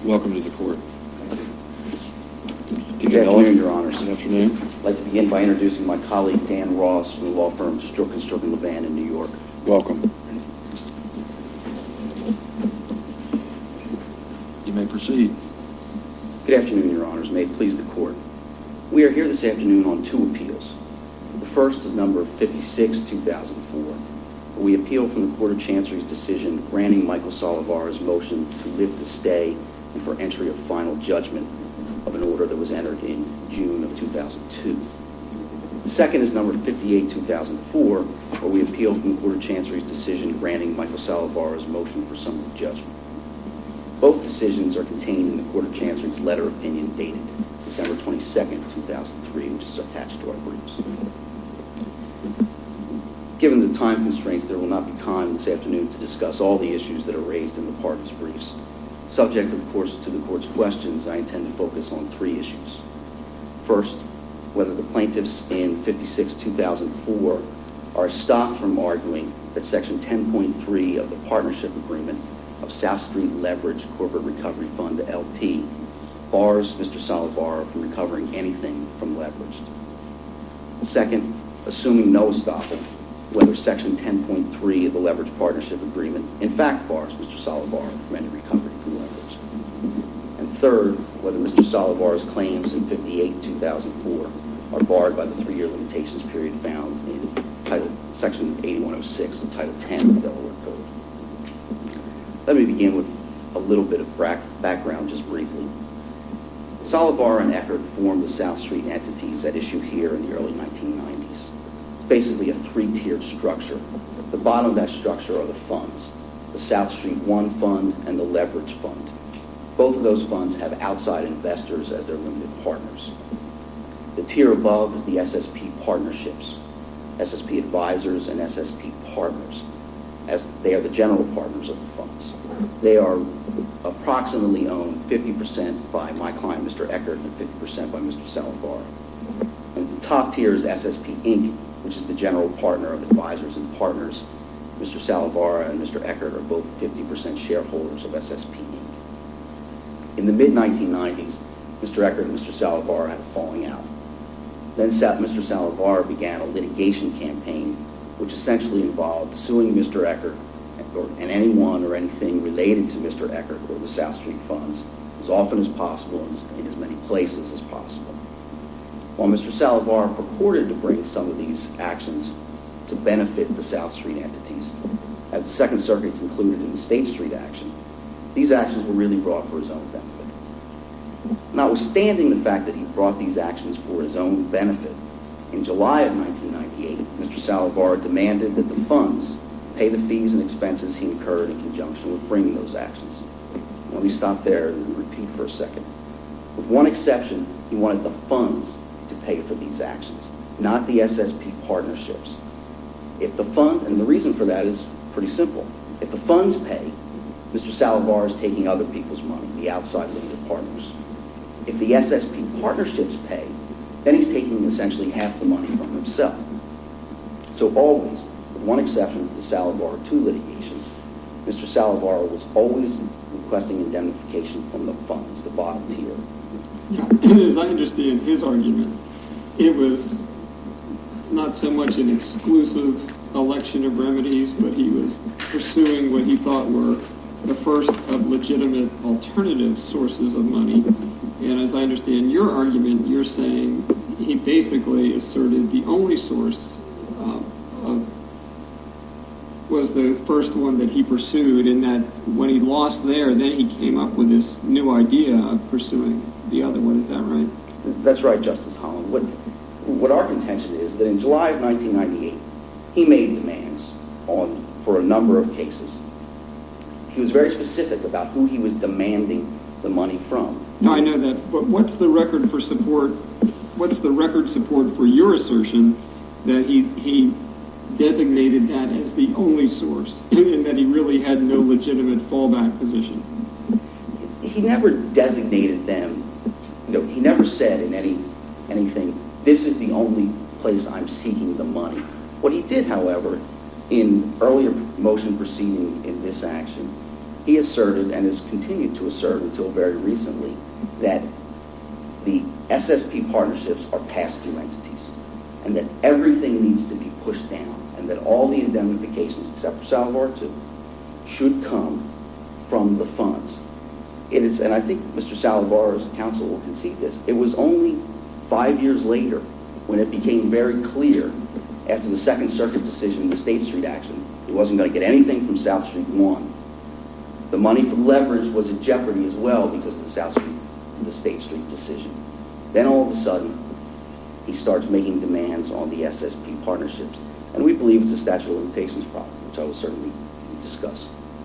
Welcome to the court. Good afternoon, Your Honors. Good afternoon. I'd like to begin by introducing my colleague, Dan Ross, from the law firm Strook & Strook & Levan in New York. Welcome. You may proceed. Good afternoon, Your Honors. May it please the court. We are here this afternoon on two appeals. The first is number 56-2004. We appeal from the Court of Chancery's decision granting Michael Saldivar's motion to lift the stay and for entry of final judgment of an order that was entered in June of 2002. The second is number 58-2004, where we appeal from the Court of Chancery's decision granting Michael Saldivar's motion for summary judgment. Both decisions are contained in the Court of Chancery's letter opinion dated December 22nd, 2003, which is attached to our briefs. Given the time constraints, there will not be time this afternoon to discuss all the issues that are raised in the parties' briefs. Subject, of course, to the court's questions, I intend to focus on three issues. First, whether the plaintiffs in 56-2004 are stopped from arguing that Section 10.3 of the partnership agreement of South Street Leverage Corporate Recovery Fund, LP, bars Mr. Saldivar from recovering anything from Leveraged. Second, assuming no estoppel, whether Section 10.3 of the Leverage Partnership Agreement in fact bars Mr. Saldivar from any recovery from Leveraged. And third, whether Mr. Saldivar's claims in 58-2004 are barred by the 3-year limitations period found in Section 8106 of Title 10 of the Delaware Code. Let me begin with a little bit of background just briefly. Saldivar and Eckert formed the South Street entities at issue here in the early 1990s. Basically a three-tiered structure. The bottom of that structure are the funds, the South Street 1 Fund and the Leverage Fund. Both of those funds have outside investors as their limited partners. The tier above is the SSP partnerships, SSP advisors and SSP partners, as they are the general partners of the funds. They are approximately owned 50% by my client, Mr. Eckert, and 50% by Mr. Saldivar. And the top tier is SSP Inc., which is the general partner of advisors and partners. Mr. Saldivar and Mr. Eckert are both 50% shareholders of SSP Inc. In the mid-1990s, Mr. Eckert and Mr. Saldivar had a falling out. Then Mr. Saldivar began a litigation campaign which essentially involved suing Mr. Eckert and anyone or anything related to Mr. Eckert or the South Street funds as often as possible and in as many places as possible. While Mr. Saldivar purported to bring some of these actions to benefit the South Street entities, as the Second Circuit concluded in the State Street action, these actions were really brought for his own benefit. Notwithstanding the fact that he brought these actions for his own benefit, in July of 1998, Mr. Saldivar demanded that the funds pay the fees and expenses he incurred in conjunction with bringing those actions. Let me stop there and repeat for a second. With one exception, he wanted the funds to pay for these actions, not the SSP partnerships. If the fund, and the reason for that is pretty simple. If the funds pay, Mr. Saldivar is taking other people's money, the outside limited partners. If the SSP partnerships pay, then he's taking essentially half the money from himself. So always, with one exception to the Saldivar II litigation, Mr. Saldivar was always requesting indemnification from the funds, the bottom tier. As I understand his argument, it was not so much an exclusive election of remedies, but he was pursuing what he thought were the first of legitimate alternative sources of money. And as I understand your argument, you're saying he basically asserted the only source was the first one that he pursued, and that when he lost there, then he came up with this new idea of pursuing the other one. Is that right? That's right, Justice Holland. What our contention is that in July of 1998, he made demands for a number of cases. He was very specific about who he was demanding the money from. No, I know that, but what's the record support for your assertion that he designated that as the only source and that he really had no legitimate fallback position? He never designated them. He never said in anything, this is the only place I'm seeking the money. What he did, however, in earlier motion proceeding in this action, he asserted and has continued to assert until very recently that the SSP partnerships are pass-through entities and that everything needs to be pushed down and that all the indemnifications, except for Salvar II, should come from the funds. It is, and I think Mr. Salvar's counsel will concede this, it was only 5 years later when it became very clear after the Second Circuit decision in the State Street action, he wasn't going to get anything from South Street 1. The money from leverage was in jeopardy as well because of the State Street decision. Then all of a sudden, he starts making demands on the SSP partnerships. And we believe it's a statute of limitations problem, which I will certainly discuss.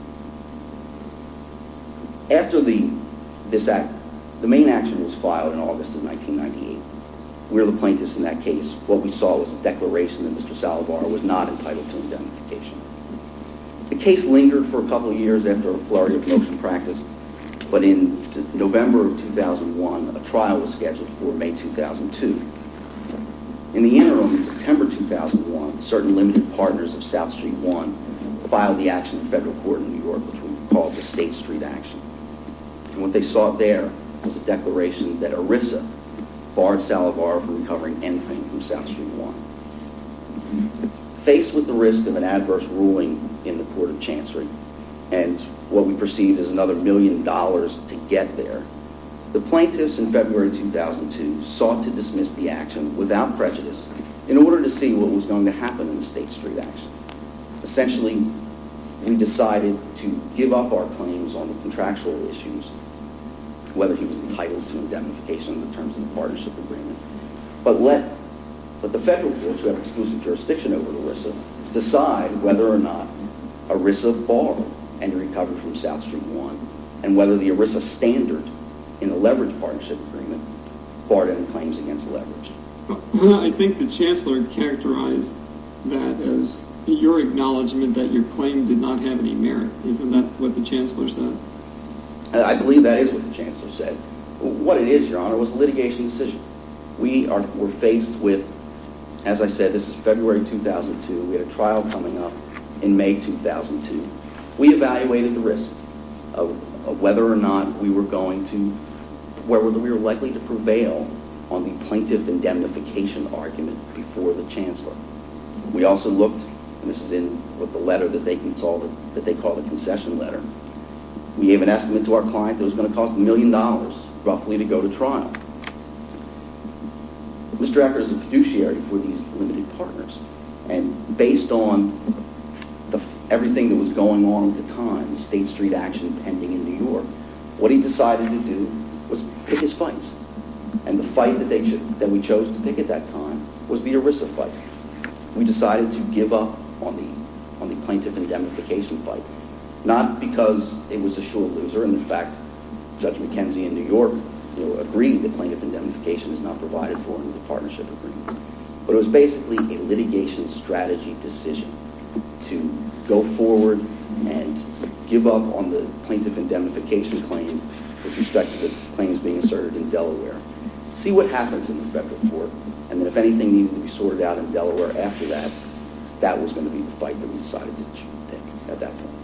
After this act, the main action was filed in August of 1998. We're the plaintiffs in that case. What we saw was a declaration that Mr. Salvar was not entitled to indemnification. The case lingered for a couple of years after a flurry of motion practice, but in November of 2001, a trial was scheduled for May 2002. In the interim, in September 2001, certain limited partners of South Street 1 filed the action in federal court in New York, which we called the State Street action. And what they sought there was a declaration that ERISA barred Salvar from recovering anything from South Street 1. Faced with the risk of an adverse ruling in the Court of Chancery, and what we perceived as another $1 million to get there, the plaintiffs in February 2002 sought to dismiss the action without prejudice in order to see what was going to happen in the State Street action. Essentially, we decided to give up our claims on the contractual issues, whether he was entitled to indemnification in the terms of the partnership agreement, but let the federal courts, who have exclusive jurisdiction over ERISA, decide whether or not ERISA barred any recovery from South Street 1, and whether the ERISA standard in the leverage partnership agreement barred any claims against leverage. I think the Chancellor characterized that as your acknowledgement that your claim did not have any merit. Isn't that what the Chancellor said? I believe that is what the Chancellor said. What it is, Your Honor, was a litigation decision. We're faced with, as I said, this is February 2002. We had a trial coming up in May 2002. We evaluated the risk of whether or not we were going to, whether we were likely to prevail on the plaintiff indemnification argument before the Chancellor. We also looked, and this is in what the letter that they call the concession letter. We gave an estimate to our client that was going to cost $1 million, roughly, to go to trial. Mr. Ecker is a fiduciary for these limited partners, and based on everything that was going on at the time, the State Street action pending in New York, what he decided to do was pick his fights. And the fight that we chose to pick at that time was the ERISA fight. We decided to give up on the plaintiff indemnification fight, not because it was a sure loser, and in fact, Judge McKenzie in New York agreed that plaintiff indemnification is not provided for in the partnership agreements. But it was basically a litigation strategy decision to go forward and give up on the plaintiff indemnification claim with respect to the claims being asserted in Delaware. See what happens in the federal court, and then if anything needed to be sorted out in Delaware after that, that was going to be the fight that we decided to pick at that point.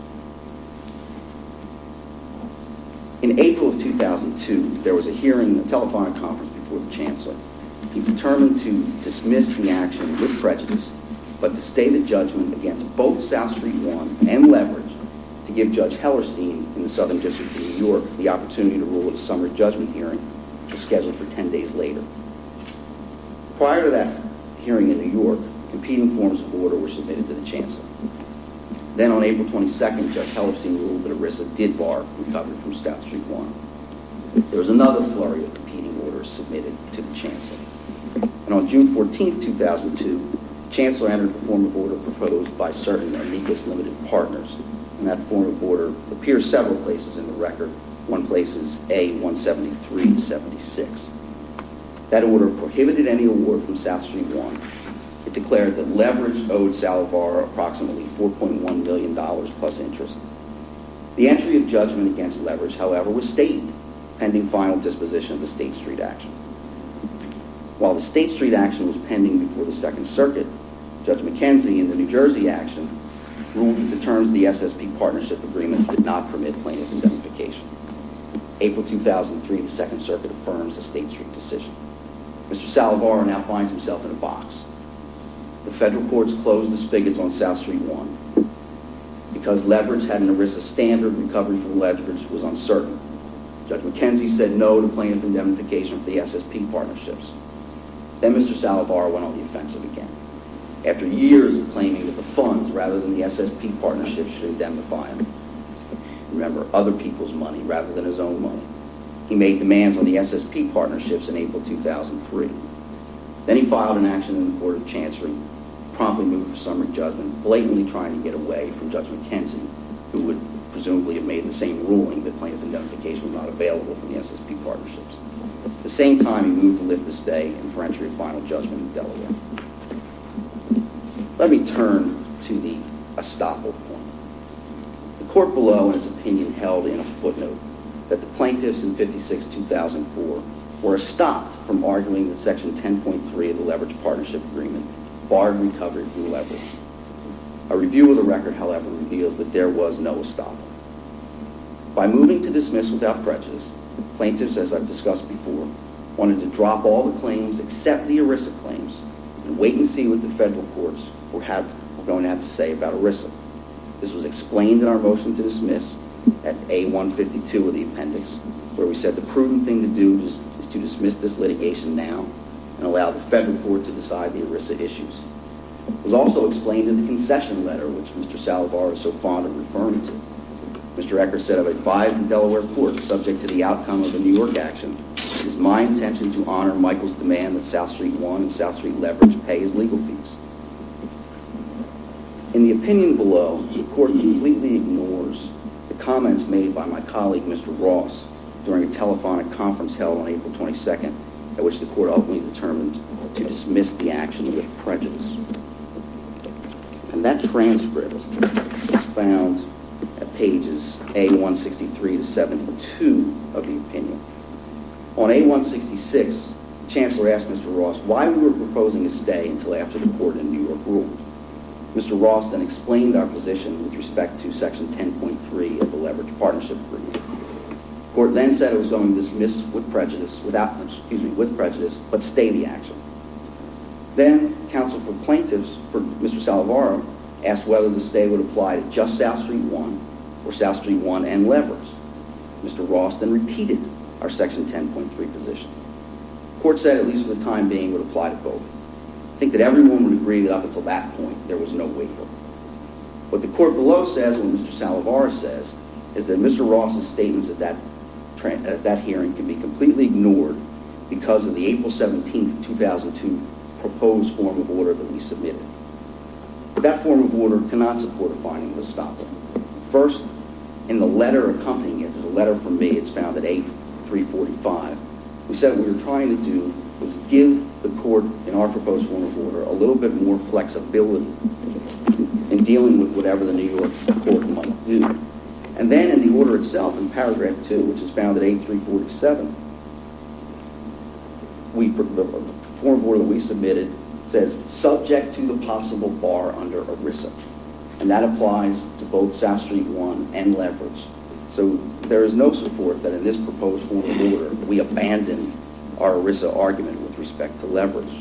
In April of 2002, there was a hearing, a telephonic conference before the Chancellor. He determined to dismiss the action with prejudice, but to stay the judgment against both South Street 1 and Leverage to give Judge Hellerstein in the Southern District of New York the opportunity to rule at a summary judgment hearing, which was scheduled for 10 days later. Prior to that hearing in New York, competing forms of order were submitted to the Chancellor. Then on April 22nd, Judge Hellerstein ruled that ERISA did bar recovery from South Street 1. There was another flurry of competing orders submitted to the Chancellor. And on June 14th, 2002, Chancellor entered the form of order proposed by certain amicus limited partners. And that form of order appears several places in the record. One place is A173-76. That order prohibited any award from South Street 1. It declared that Leverage owed Salvar approximately $4.1 million plus interest. The entry of judgment against Leverage, however, was stayed pending final disposition of the State Street action. While the State Street action was pending before the Second Circuit, Judge McKenzie in the New Jersey action ruled that the terms of the SSP partnership agreements did not permit plaintiff indemnification. April 2003, the Second Circuit affirms the State Street decision. Mr. Salavaro now finds himself in a box. The federal courts closed the spigots on South Street 1 because leverage had an ERISA standard. Recovery from leverage was uncertain. Judge McKenzie said no to plaintiff indemnification for the SSP partnerships. Then Mr. Salavaro went on the offensive again. After years of claiming that the funds, rather than the SSP partnership, should indemnify him. Remember, other people's money rather than his own money. He made demands on the SSP partnerships in April 2003. Then he filed an action in the Court of Chancery, promptly moved for summary judgment, blatantly trying to get away from Judge McKenzie, who would presumably have made the same ruling that plaintiff indemnification was not available from the SSP partnerships. At the same time, he moved to lift the stay and for entry of final judgment in Delaware. Let me turn to the estoppel point. The court below, in its opinion, held in a footnote that the plaintiffs in 56-2004 were estopped from arguing that Section 10.3 of the Leverage Partnership Agreement barred recovery from leverage. A review of the record, however, reveals that there was no estoppel. By moving to dismiss without prejudice, plaintiffs, as I've discussed before, wanted to drop all the claims except the ERISA claims and wait and see what the federal courts were going to have to say about ERISA. This was explained in our motion to dismiss at A152 of the appendix, where we said the prudent thing to do is to dismiss this litigation now and allow the federal court to decide the ERISA issues. It was also explained in the concession letter, which Mr. Salavaro is so fond of referring to. Mr. Ecker said, "I've advised the Delaware court, subject to the outcome of the New York action, it is my intention to honor Michael's demand that South Street 1 and South Street Leverage pay his legal fees." In the opinion below, the court completely ignores the comments made by my colleague, Mr. Ross, during a telephonic conference held on April 22nd, at which the court ultimately determined to dismiss the action with prejudice. And that transcript is found at pages A163 to 72 of the opinion. On A166, the Chancellor asked Mr. Ross why we were proposing a stay until after the court in New York ruled. Mr. Ross then explained our position with respect to Section 10.3 of the Leverage Partnership Agreement. The court then said it was going to dismiss with prejudice, but stay the action. Then, counsel for plaintiffs, for Mr. Salavaro, asked whether the stay would apply to just South Street 1 or South Street 1 and Leverage. Mr. Ross then repeated our Section 10.3 position. The court said, at least for the time being, would apply to both. I think that everyone would agree that up until that point, there was no waiver. What the court below says, what Mr. Salavaro says, is that Mr. Ross's statements at that hearing can be completely ignored because of the April 17, 2002 proposed form of order that we submitted. That form of order cannot support a finding of estoppel. First, in the letter accompanying it, there's a letter from me, it's found at A345, we said what we were trying to do was give the court, in our proposed form of order, a little bit more flexibility in dealing with whatever the New York court might do. And then in the order itself, in paragraph 2, which is found at A347, the form of order that we submitted says, subject to the possible bar under ERISA. And that applies to both South Street 1 and Leverage. So there is no support that in this proposed form of order, we abandon our ERISA argument with respect to Leverage.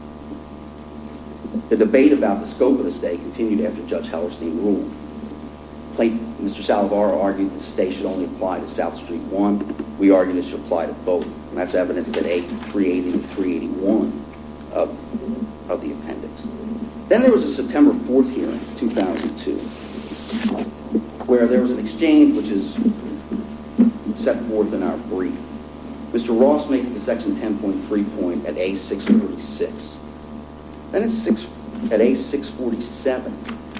The debate about the scope of the stay continued after Judge Hellerstein ruled. Mr. Salavaro argued the stay should only apply to South Street 1. We argued it should apply to both. And that's evidenced at A380 to 381 of the appendix. Then there was a September 4th hearing, 2002, where there was an exchange which is set forth in our brief. Mr. Ross makes the Section 10.3 point at A646. Then at A647,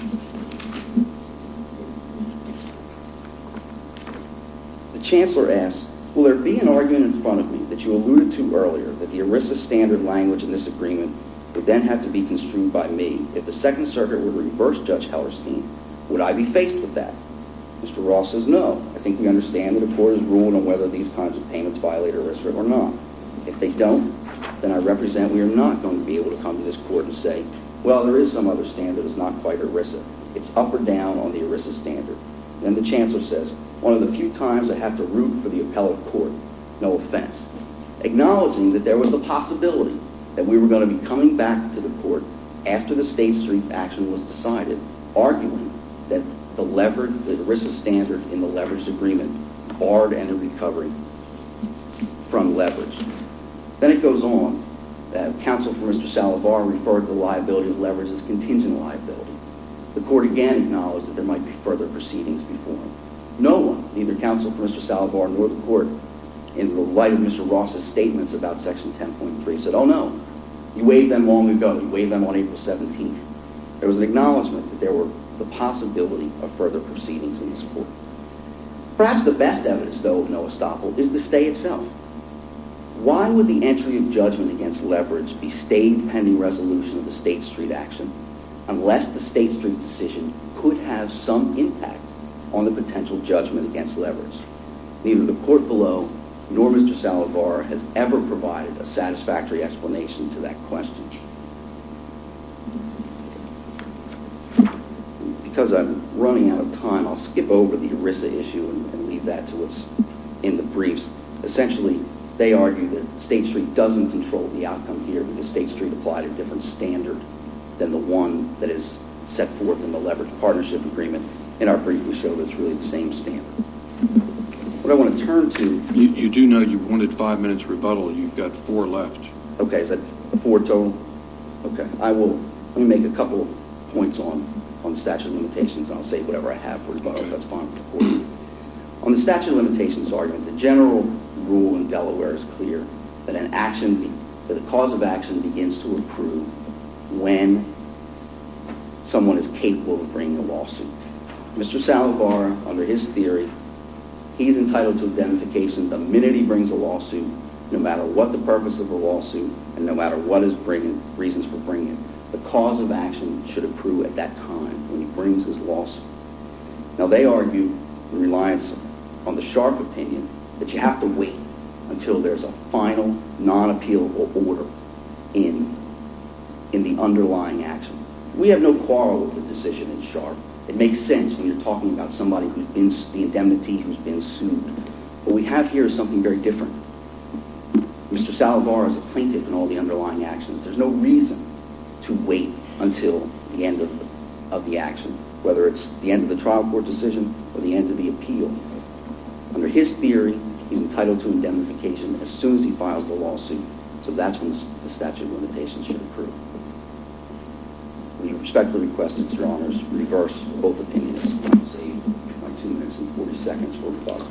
the Chancellor asks, will there be an argument in front of me that you alluded to earlier that the ERISA standard language in this agreement would then have to be construed by me? If the Second Circuit were to reverse Judge Hellerstein, would I be faced with that? Mr. Ross says no. I think we understand that the court has ruled on whether these kinds of payments violate ERISA or not. If they don't, then I represent we are not going to be able to come to this court and say, well, there is some other standard that's not quite ERISA. it's up or down on the ERISA standard. Then the Chancellor says, one of the few times I have to root for the appellate court, no offense, acknowledging that there was the possibility that we were going to be coming back to the court after the State Street action was decided, arguing that the ERISA standard in the leverage agreement barred any recovery from leverage. Then it goes on. Counsel for Mr. Salivar referred to the liability of leverage as contingent liability. The court again acknowledged that there might be further proceedings before him. No one, neither counsel for Mr. Salivar nor the court, in the light of Mr. Ross's statements about Section 10.3, said, oh no, you waived them long ago. You waived them on April 17th. There was an acknowledgement that there were the possibility of further proceedings in this court. Perhaps the best evidence, though, of no estoppel is the stay itself. Why would the entry of judgment against leverage be stayed pending resolution of the State Street action unless the State Street decision could have some impact on the potential judgment against leverage? Neither the court below nor Mr. Salivar has ever provided a satisfactory explanation to that question. Because I'm running out of time, I'll skip over the ERISA issue and leave that to what's in the briefs. Essentially, they argue that State Street doesn't control the outcome here because State Street applied a different standard than the one that is set forth in the leverage partnership agreement. In our brief, we show that it's really the same standard. What I want to turn to... You do know you wanted 5 minutes rebuttal. You've got 4 left. Okay, is that 4 total? Okay. Let me make a couple of points on the statute of limitations, and I'll say whatever I have for rebuttal. Okay. That's fine for the court. On the statute of limitations argument, the general rule in Delaware is clear that that a cause of action begins to accrue when someone is capable of bringing a lawsuit. Mr. Salivar, under his theory, he's entitled to indemnification the minute he brings a lawsuit, no matter what the purpose of the lawsuit and no matter what his reasons for bringing it. The cause of action should accrue at that time when he brings his lawsuit. Now, they argue, in reliance on the Sharp opinion, that you have to wait until there's a final, non-appealable order in the underlying action. We have no quarrel with the decision in Sharp. It makes sense when you're talking about somebody who's been the indemnity, who's been sued. What we have here is something very different. Mr. Salivar is a plaintiff in all the underlying actions. There's no reason to wait until the end of the action, whether it's the end of the trial court decision or the end of the appeal. Under his theory, he's entitled to indemnification as soon as he files the lawsuit. So that's when the statute of limitations should accrue. We respectfully request that Your Honors reverse both opinions. I'll save my 2 minutes and 40 seconds for rebuttal.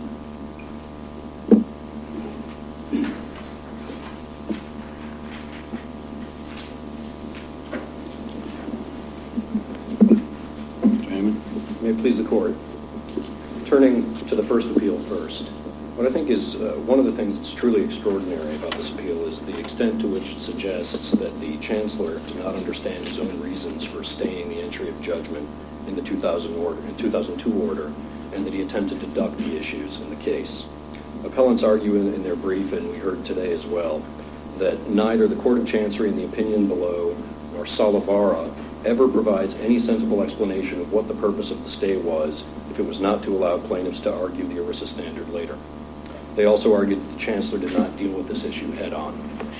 May it please the Court. Turning to the first appeal first, what I think is one of the things that's truly extraordinary about this appeal is the extent to which it suggests that the Chancellor did not understand his own reasons for staying the entry of judgment in the 2002 order, and that he attempted to duck the issues in the case. Appellants argue in their brief, and we heard today as well, that neither the Court of Chancery in the opinion below nor Salavara ever provides any sensible explanation of what the purpose of the stay was if it was not to allow plaintiffs to argue the ERISA standard later. They also argued that the Chancellor did not deal with this issue head-on.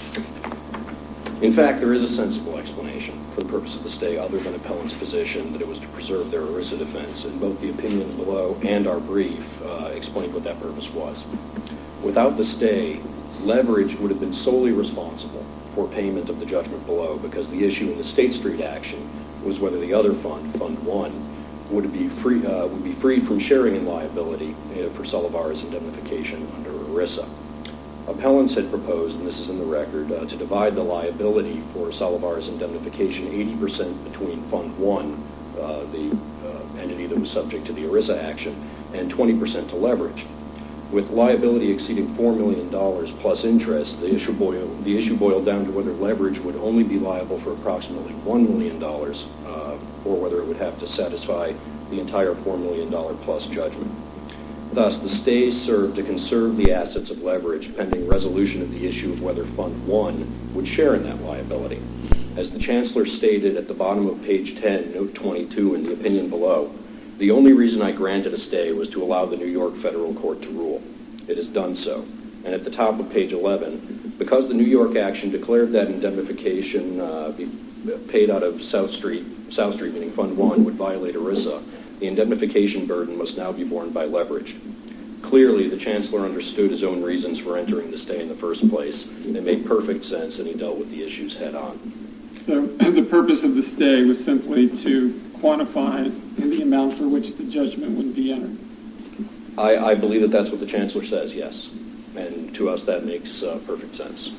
In fact, there is a sensible explanation for the purpose of the stay other than appellants' position that it was to preserve their ERISA defense, and both the opinions below and our brief explained what that purpose was. Without the stay, leverage would have been solely responsible for payment of the judgment below, because the issue in the State Street action was whether the other fund, Fund 1, would be freed from sharing in liability for Salavara's indemnification under ERISA. Appellants had proposed, and this is in the record, to divide the liability for Salavara's indemnification 80% between Fund 1, the entity that was subject to the ERISA action, and 20% to leverage. With liability exceeding $4 million plus interest, the issue boiled down to whether leverage would only be liable for approximately $1 million, or whether it would have to satisfy the entire $4 million plus judgment. Thus, the stay served to conserve the assets of leverage pending resolution of the issue of whether Fund 1 would share in that liability. As the Chancellor stated at the bottom of page 10, note 22 in the opinion below, the only reason I granted a stay was to allow the New York Federal Court to rule. It has done so. And at the top of page 11, because the New York action declared that indemnification be paid out of South Street, meaning Fund 1, would violate ERISA, the indemnification burden must now be borne by Leverage. Clearly, the Chancellor understood his own reasons for entering the stay in the first place. They made perfect sense, and he dealt with the issues head on. So the purpose of the stay was simply to quantify the amount for which the judgment would be entered. I believe that that's what the Chancellor says, yes. And to us, that makes perfect sense.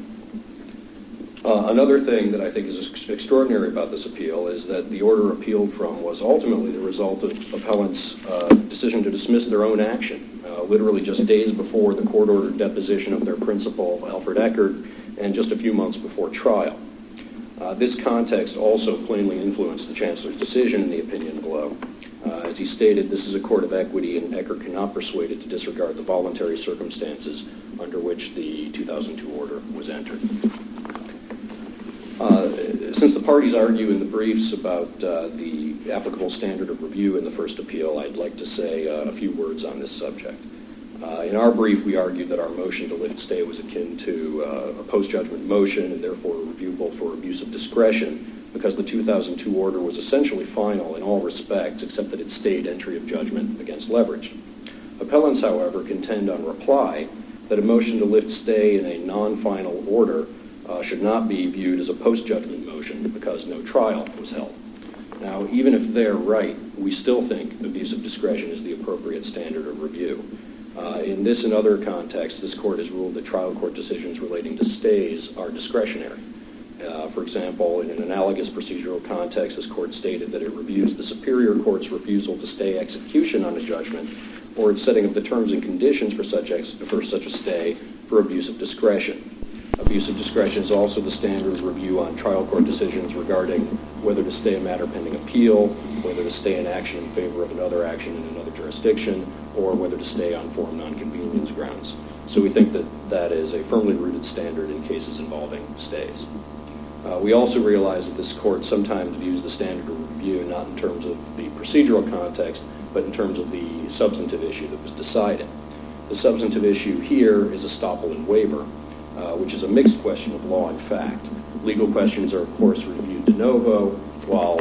Another thing that I think is extraordinary about this appeal is that the order appealed from was ultimately the result of appellants' decision to dismiss their own action, literally just days before the court-ordered deposition of their principal, Alfred Eckert, and just a few months before trial. This context also plainly influenced the Chancellor's decision in the opinion below. As he stated, this is a court of equity, and Eckert cannot persuade it to disregard the voluntary circumstances under which the 2002 order was entered. Since the parties argue in the briefs about the applicable standard of review in the first appeal, I'd like to say a few words on this subject. In our brief, we argued that our motion to lift stay was akin to a post-judgment motion and therefore reviewable for abuse of discretion because the 2002 order was essentially final in all respects except that it stayed entry of judgment against Leverage. Appellants, however, contend on reply that a motion to lift stay in a non-final order should not be viewed as a post-judgment motion because no trial was held. Now, even if they're right, we still think abuse of discretion is the appropriate standard of review. In this and other contexts, this court has ruled that trial court decisions relating to stays are discretionary. For example, in an analogous procedural context, this court stated that it reviews the superior court's refusal to stay execution on a judgment or its setting of the terms and conditions for such a stay for abuse of discretion. Abuse of discretion is also the standard of review on trial court decisions regarding whether to stay a matter pending appeal, whether to stay an action in favor of another action in another jurisdiction, or whether to stay on forum nonconvenience grounds. So we think that that is a firmly rooted standard in cases involving stays. We also realize that this court sometimes views the standard of review not in terms of the procedural context, but in terms of the substantive issue that was decided. The substantive issue here is estoppel and waiver, which is a mixed question of law and fact. Legal questions are, of course, reviewed de novo, while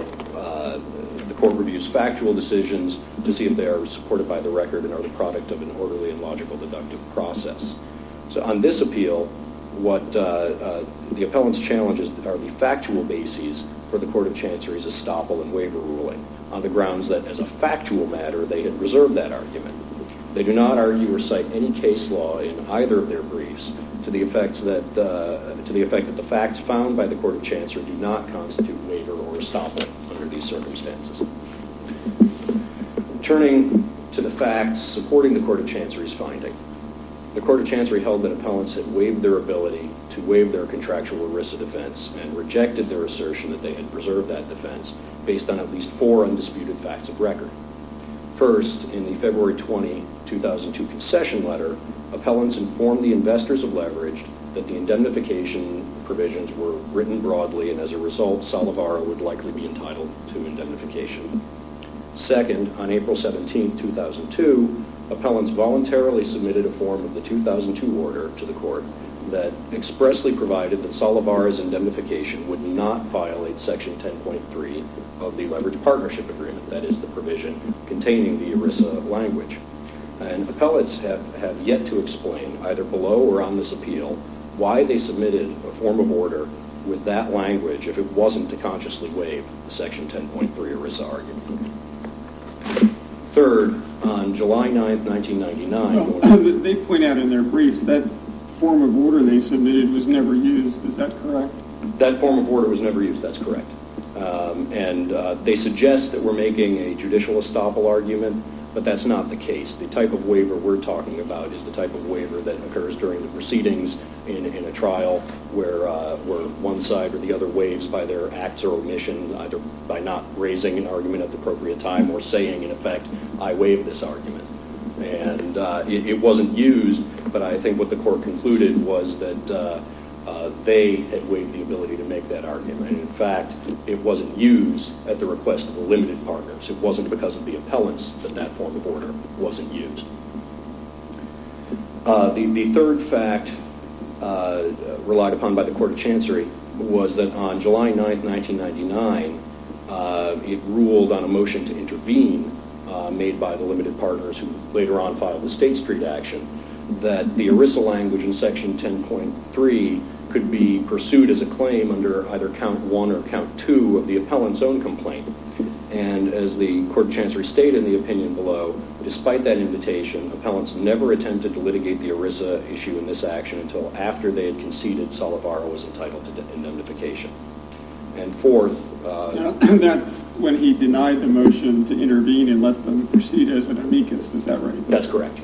the court reviews factual decisions to see if they are supported by the record and are the product of an orderly and logical deductive process. So on this appeal, what the appellant's challenges are the factual bases for the Court of Chancery's estoppel and waiver ruling, on the grounds that as a factual matter, they had reserved that argument. They do not argue or cite any case law in either of their briefs to the effect that the facts found by the Court of Chancery do not constitute waiver or estoppel under these circumstances. Turning to the facts supporting the Court of Chancery's finding, the Court of Chancery held that appellants had waived their ability to waive their contractual ERISA defense and rejected their assertion that they had preserved that defense based on at least 4 undisputed facts of record. First, in the February 20, 2002 concession letter, appellants informed the investors of Leverage that the indemnification provisions were written broadly, and as a result, Salivara would likely be entitled to indemnification. Second, on April 17, 2002, appellants voluntarily submitted a form of the 2002 order to the court that expressly provided that Salivara's indemnification would not violate Section 10.3 of the Leverage Partnership Agreement, that is, the provision containing the ERISA language. And appellates have yet to explain, either below or on this appeal, why they submitted a form of order with that language if it wasn't to consciously waive the Section 10.3 ERISA argument. Third, on July 9, 1999... They point out in their briefs that form of order they submitted was never used. Is that correct? That form of order was never used. That's correct. They suggest that we're making a judicial estoppel argument, but that's not the case. The type of waiver we're talking about is the type of waiver that occurs during the proceedings in a trial where one side or the other waives by their acts or omission, either by not raising an argument at the appropriate time or saying, in effect, I waive this argument. And it wasn't used, but I think what the court concluded was that they had waived the ability to make that argument. And in fact, it wasn't used at the request of the limited partners. It wasn't because of the appellants that that form of order wasn't used. The third fact relied upon by the Court of Chancery was that on July 9th, 1999, it ruled on a motion to intervene made by the limited partners who later on filed the State Street action, that the ERISA language in Section 10.3 could be pursued as a claim under either Count 1 or Count 2 of the appellant's own complaint. And as the Court of Chancery stated in the opinion below, despite that invitation, appellants never attempted to litigate the ERISA issue in this action until after they had conceded Salavaro was entitled to indemnification. And fourth... that's when he denied the motion to intervene and let them proceed as an amicus, is that right? That's correct.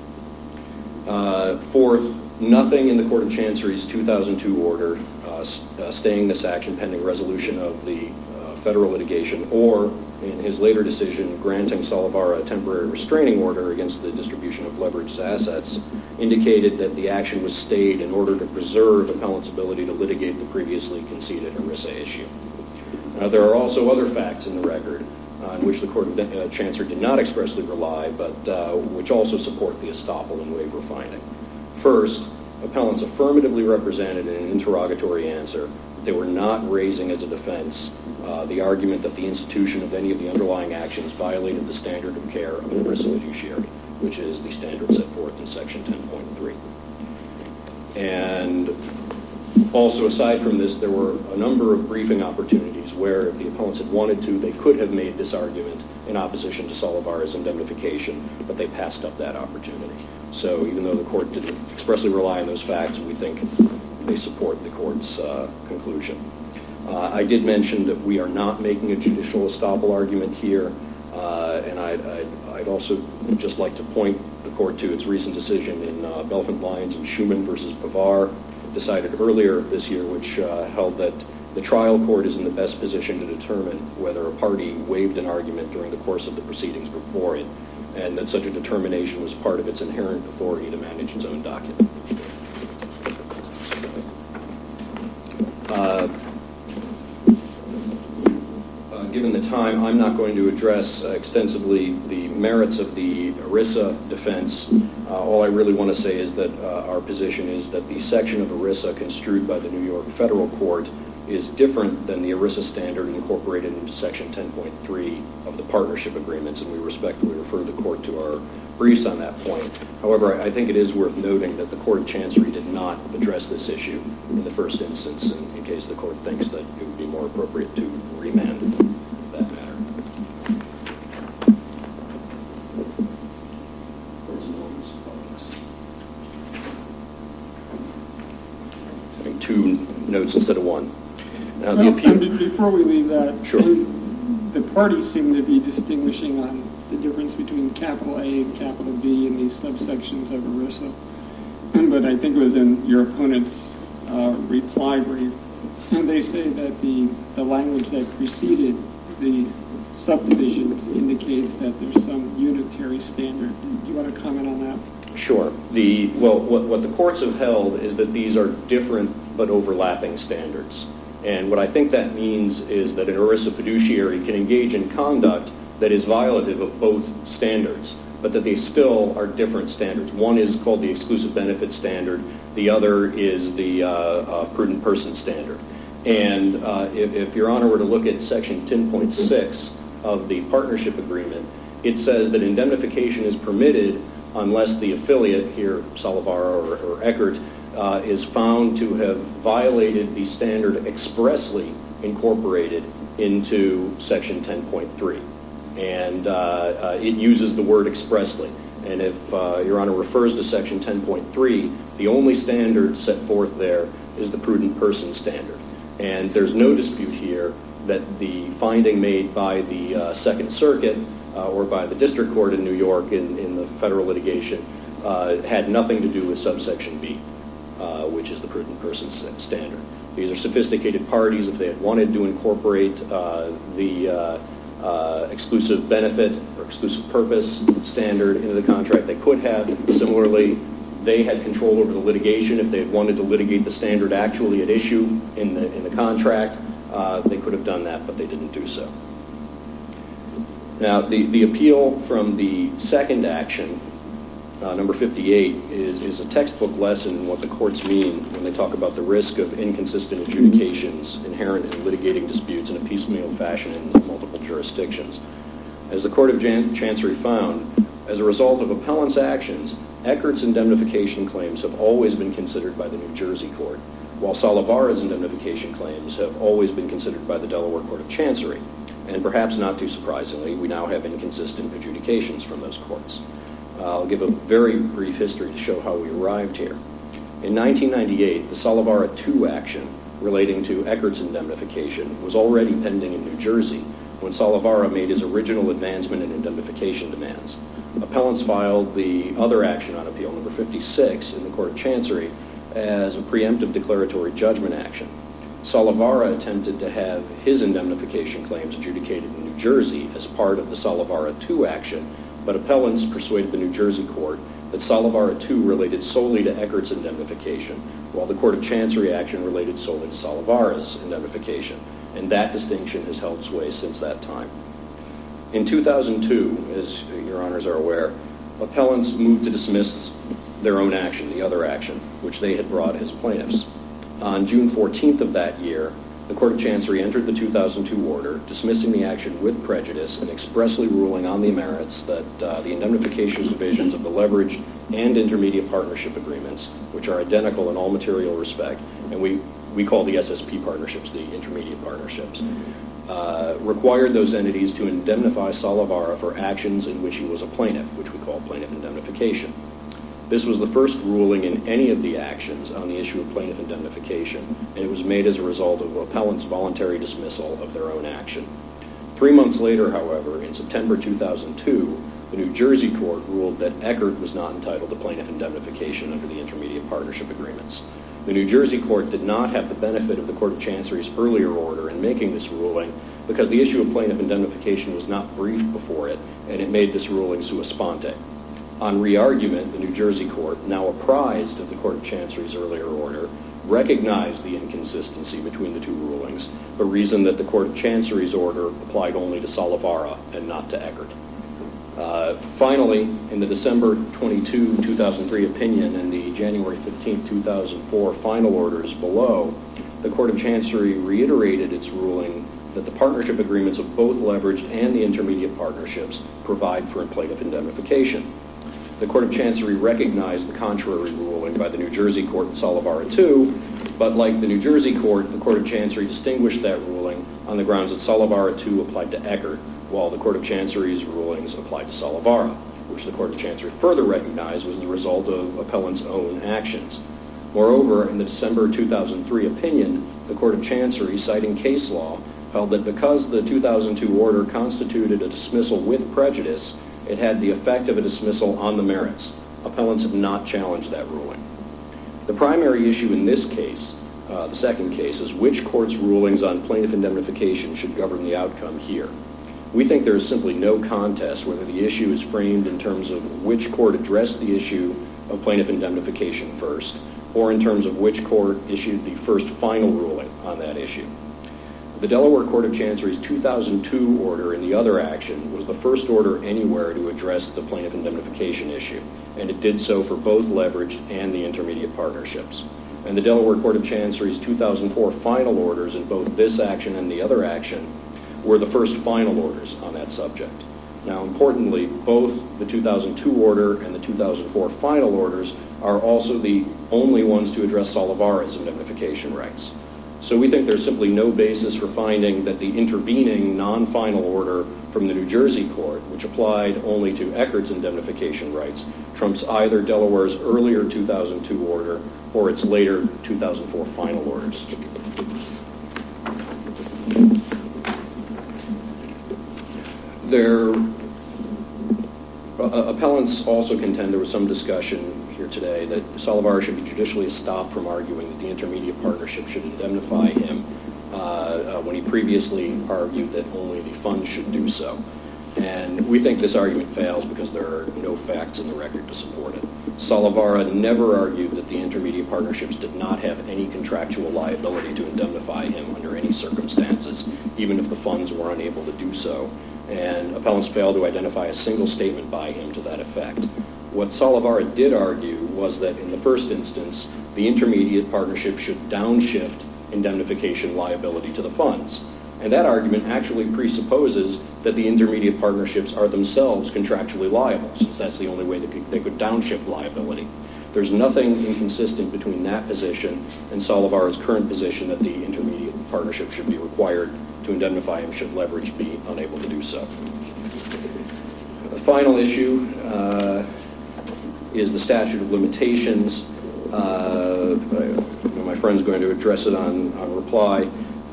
Fourth, nothing in the Court of Chancery's 2002 order staying this action pending resolution of the federal litigation, or in his later decision granting Salavaro a temporary restraining order against the distribution of leveraged assets, indicated that the action was stayed in order to preserve appellant's ability to litigate the previously conceded ERISA issue. Now, there are also other facts in the record on which the Court of Chancery did not expressly rely, but which also support the estoppel and waiver finding. First, appellants affirmatively represented in an interrogatory answer that they were not raising as a defense the argument that the institution of any of the underlying actions violated the standard of care of an ERISA fiduciary, which is the standard set forth in Section 10.3. And also, aside from this, there were a number of briefing opportunities where, if the appellants had wanted to, they could have made this argument in opposition to Salavaro's indemnification, but they passed up that opportunity. So even though the Court didn't expressly rely on those facts, we think they support the Court's conclusion. I did mention that we are not making a judicial estoppel argument here, and I'd also just like to point the Court to its recent decision in Belfont Lyons and Schumann versus Pavar, decided earlier this year, which held that the trial court is in the best position to determine whether a party waived an argument during the course of the proceedings before it, and that such a determination was part of its inherent authority to manage its own document. Given the time, I'm not going to address extensively the merits of the ERISA defense. All I really want to say is that our position is that the section of ERISA construed by the New York Federal Court is different than the ERISA standard incorporated into Section 10.3 of the partnership agreements, and we respectfully refer the Court to our briefs on that point. However, I think it is worth noting that the Court of Chancery did not address this issue in the first instance, in case the Court thinks that it would be more appropriate to remand that matter. Having two notes instead of one. Now, the appeal... Before we leave that, sure. The parties seem to be distinguishing on the difference between capital A and capital B in these subsections of ERISA. But I think it was in your opponent's reply brief, and they say that the language that preceded the subdivisions indicates that there's some unitary standard. Do you want to comment on that? Sure. What the courts have held is that these are different but overlapping standards. And what I think that means is that an ERISA fiduciary can engage in conduct that is violative of both standards, but that they still are different standards. One is called the exclusive benefit standard. The other is the prudent person standard. And if Your Honor were to look at Section 10.6 of the partnership agreement, it says that indemnification is permitted unless the affiliate, here Salavaro or Eckert, is found to have violated the standard expressly incorporated into Section 10.3. And it uses the word expressly. And if Your Honor refers to Section 10.3, the only standard set forth there is the prudent person standard. And there's no dispute here that the finding made by the Second Circuit or by the District Court in New York in the federal litigation had nothing to do with subsection B, which is the prudent person standard. These are sophisticated parties. If they had wanted to incorporate the exclusive benefit or exclusive purpose standard into the contract, they could have. Similarly, they had control over the litigation. If they had wanted to litigate the standard actually at issue in the contract, they could have done that, but they didn't do so. Now, the appeal from the second action, number 58, is a textbook lesson in what the courts mean when they talk about the risk of inconsistent adjudications inherent in litigating disputes in a piecemeal fashion in multiple jurisdictions. As the Court of Chancery found, as a result of appellant's actions, Eckert's indemnification claims have always been considered by the New Jersey court, while Salavara's indemnification claims have always been considered by the Delaware Court of Chancery. And perhaps not too surprisingly, we now have inconsistent adjudications from those courts. I'll give a very brief history to show how we arrived here. In 1998, the Salavara II action relating to Eckert's indemnification was already pending in New Jersey when Salavara made his original advancement and indemnification demands. Appellants filed the other action on appeal, number 56, in the Court of Chancery as a preemptive declaratory judgment action. Salavara attempted to have his indemnification claims adjudicated in New Jersey as part of the Salavara II action, but appellants persuaded the New Jersey court that Salavara II related solely to Eckert's indemnification, while the Court of Chancery action related solely to Salavara's indemnification, and that distinction has held sway since that time. In 2002, as your honors are aware, appellants moved to dismiss their own action, the other action, which they had brought as plaintiffs. On June 14th of that year, the Court of Chancery entered the 2002 order, dismissing the action with prejudice and expressly ruling on the merits that the indemnification provisions of the leveraged and intermediate partnership agreements, which are identical in all material respect, and we call the SSP partnerships the intermediate partnerships, required those entities to indemnify Salavara for actions in which he was a plaintiff, which we call plaintiff indemnification. This was the first ruling in any of the actions on the issue of plaintiff indemnification, and it was made as a result of appellants' voluntary dismissal of their own action. 3 months later, however, in September 2002, the New Jersey court ruled that Eckert was not entitled to plaintiff indemnification under the intermediate partnership agreements. The New Jersey court did not have the benefit of the Court of Chancery's earlier order in making this ruling because the issue of plaintiff indemnification was not briefed before it, and it made this ruling sua sponte. On re-argument, the New Jersey court, now apprised of the Court of Chancery's earlier order, recognized the inconsistency between the two rulings, but reasoned that the Court of Chancery's order applied only to Salavara and not to Eckert. Finally, in the December 22, 2003 opinion and the January 15, 2004 final orders below, the Court of Chancery reiterated its ruling that the partnership agreements of both leveraged and the intermediate partnerships provide for plaintiff indemnification. The Court of Chancery recognized the contrary ruling by the New Jersey court in Salavara II, but like the New Jersey court, the Court of Chancery distinguished that ruling on the grounds that Salavara II applied to Eckert, while the Court of Chancery's rulings applied to Salavara, which the Court of Chancery further recognized was the result of appellants' own actions. Moreover, in the December 2003 opinion, the Court of Chancery, citing case law, held that because the 2002 order constituted a dismissal with prejudice, it had the effect of a dismissal on the merits. Appellants have not challenged that ruling. The primary issue in this case, the second case, is which court's rulings on plaintiff indemnification should govern the outcome here. We think there is simply no contest whether the issue is framed in terms of which court addressed the issue of plaintiff indemnification first, or in terms of which court issued the first final ruling on that issue. The Delaware Court of Chancery's 2002 order in the other action was the first order anywhere to address the plaintiff indemnification issue, and it did so for both leveraged and the intermediate partnerships. And the Delaware Court of Chancery's 2004 final orders in both this action and the other action were the first final orders on that subject. Now, importantly, both the 2002 order and the 2004 final orders are also the only ones to address Salavara's indemnification rights. So we think there's simply no basis for finding that the intervening non-final order from the New Jersey court, which applied only to Eckert's indemnification rights, trumps either Delaware's earlier 2002 order or its later 2004 final orders. Appellants also contend there was some discussion here today that Salavara should be judicially stopped from arguing that the intermediate partnership should indemnify him when he previously argued that only the fund should do so. And we think this argument fails because there are no facts in the record to support it. Salavara never argued that the intermediate partnerships did not have any contractual liability to indemnify him under any circumstances, even if the funds were unable to do so. And appellants failed to identify a single statement by him to that effect. What Salavara did argue was that in the first instance, the intermediate partnership should downshift indemnification liability to the funds. And that argument actually presupposes that the intermediate partnerships are themselves contractually liable, since that's the only way they could downshift liability. There's nothing inconsistent between that position and Salavara's current position that the intermediate partnership should be required to indemnify him should leverage be unable to do so. The final issue is the statute of limitations. My friend's going to address it on reply.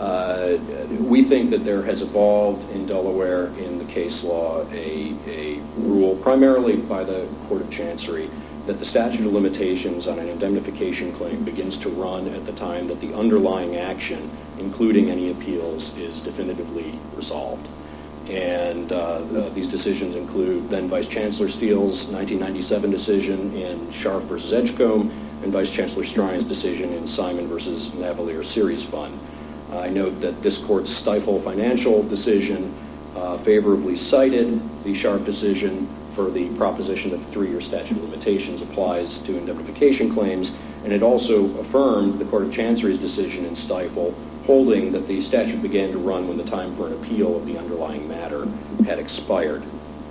We think that there has evolved in Delaware in the case law a rule, primarily by the Court of Chancery, that the statute of limitations on an indemnification claim begins to run at the time that the underlying action, including any appeals, is definitively resolved. And these decisions include then Vice Chancellor Steele's 1997 decision in Scharf versus Edgecombe and Vice Chancellor Strine's decision in Simon versus Navalier Series Fund. I note that this court's Stifel Financial decision favorably cited the Scharf decision for the proposition that the 3-year statute of limitations applies to indemnification claims, and it also affirmed the Court of Chancery's decision in Stifel, holding that the statute began to run when the time for an appeal of the underlying matter had expired.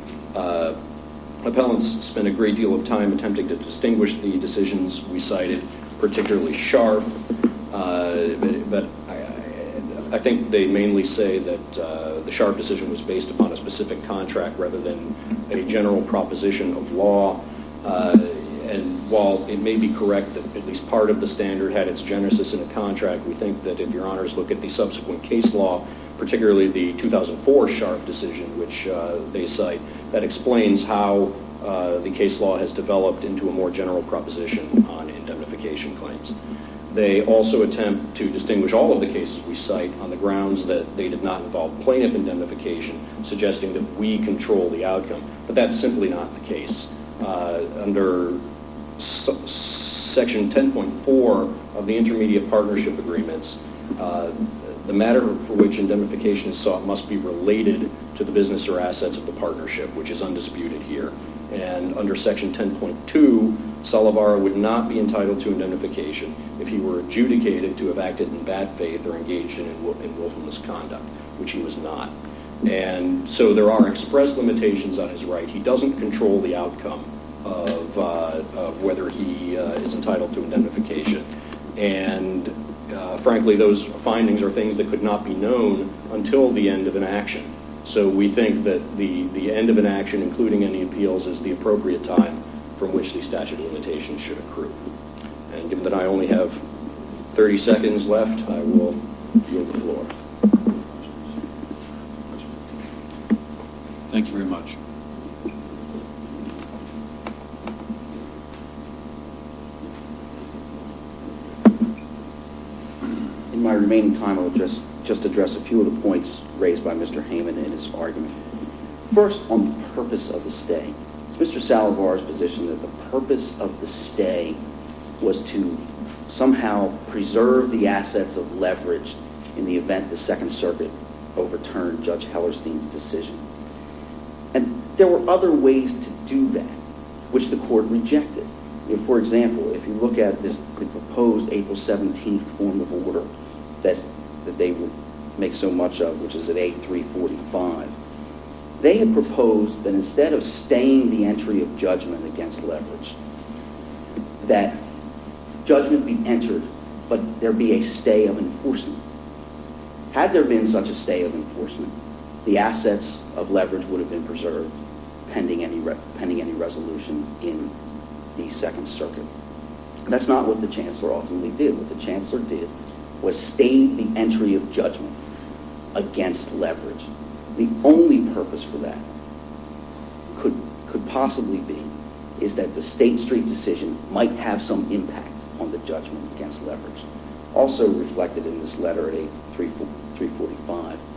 Appellants spent a great deal of time attempting to distinguish the decisions we cited, particularly Scharf, but I think they mainly say that the Scharf decision was based upon a specific contract rather than a general proposition of law. And while it may be correct that at least part of the standard had its genesis in a contract, we think that if your honors look at the subsequent case law, particularly the 2004 Scharf decision, which they cite, that explains how the case law has developed into a more general proposition on indemnification claims. They also attempt to distinguish all of the cases we cite on the grounds that they did not involve plaintiff indemnification, suggesting that we control the outcome. But that's simply not the case. Under Section 10.4 of the Intermediate Partnership Agreements, the matter for which indemnification is sought must be related to the business or assets of the partnership, which is undisputed here. And under Section 10.2, Salavara would not be entitled to indemnification if he were adjudicated to have acted in bad faith or engaged in willful misconduct, which he was not. And so there are express limitations on his right. He doesn't control the outcome of whether he is entitled to indemnification. And frankly, those findings are things that could not be known until the end of an action. So we think that the end of an action, including any appeals, is the appropriate time from which the statute of limitations should accrue. And given that I only have 30 seconds left, I will yield the floor. Thank you very much. In my remaining time, I will just address a few of the points raised by Mr. Heyman in his argument. First, on the purpose of the stay. It's Mr. Salavara's position that the purpose of the stay was to somehow preserve the assets of leverage in the event the Second Circuit overturned Judge Hellerstein's decision. And there were other ways to do that, which the court rejected. For example, if you look at the proposed April 17th form of order that they would make so much of, which is at A345, they had proposed that instead of staying the entry of judgment against leverage, that judgment be entered, but there be a stay of enforcement. Had there been such a stay of enforcement, the assets of leverage would have been preserved pending any resolution in the Second Circuit. That's not what the Chancellor ultimately did. What the Chancellor did was stay the entry of judgment against leverage. The only purpose for that could possibly be is that the State Street decision might have some impact on the judgment against leverage. Also reflected in this letter at 345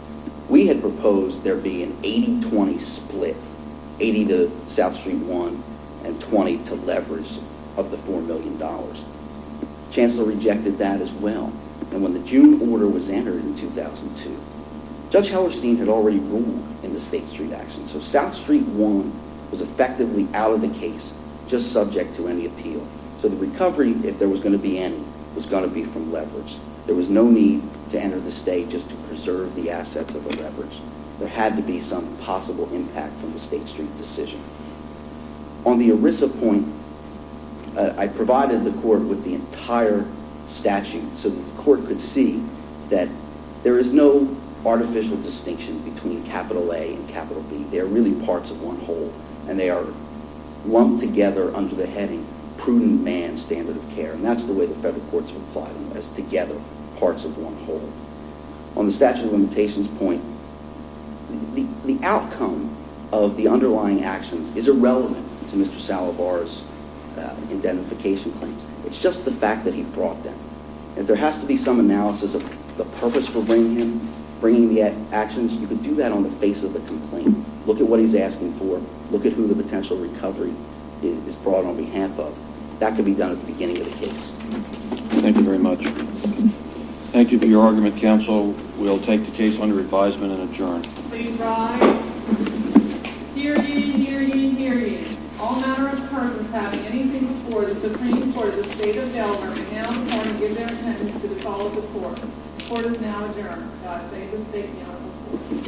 We had proposed there be an 80-20 split, 80 to South Street 1 and 20 to Leverage of the $4 million. Chancellor rejected that as well. And when the June order was entered in 2002, Judge Hellerstein had already ruled in the State Street action. So South Street 1 was effectively out of the case, just subject to any appeal. So the recovery, if there was going to be any, was going to be from Leverage. There was no need to enter the stay just to preserve the assets of the Leverage. There had to be some possible impact from the State Street decision. On the ERISA point, I provided the court with the entire statute so that the court could see that there is no artificial distinction between capital A and capital B. They are really parts of one whole, and they are lumped together under the heading prudent man standard of care, and that's the way the federal courts have applied them, as together parts of one whole. On the statute of limitations point, the outcome of the underlying actions is irrelevant to Mr. Salivar's indemnification claims. It's just the fact that he brought them. If there has to be some analysis of the purpose for bringing the actions, you could do that on the face of the complaint. Look at what he's asking for. Look at who the potential recovery is brought on behalf of. That could be done at the beginning of the case. Thank you very much. Thank you for your argument, counsel. We'll take the case under advisement and adjourn. Please rise. Hear ye, hear ye, hear ye. All manner of persons having anything before the Supreme Court of the State of Delaware may now come and give their attendance to the call of the court. The court is now adjourned. God save the state and the honorable court.